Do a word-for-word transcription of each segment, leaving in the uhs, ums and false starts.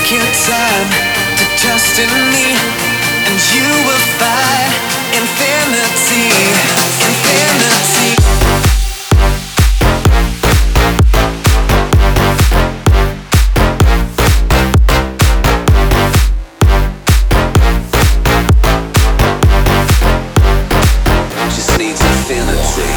your time to trust in me, and you will find infinity, infinity. Just needs infinity.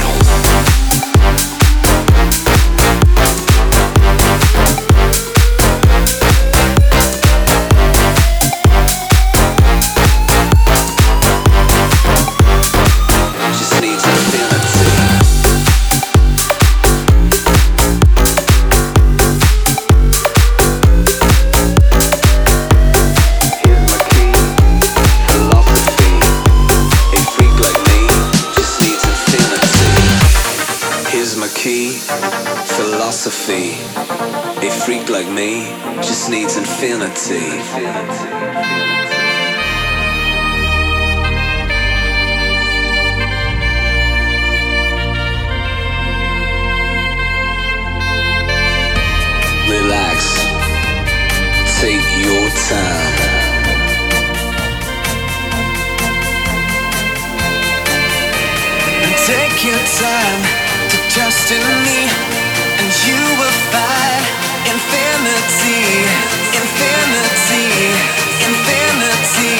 Philosophy. A freak like me just needs infinity. Relax. Take your time. And take your time to trust in me, and you will find infinity, infinity, infinity.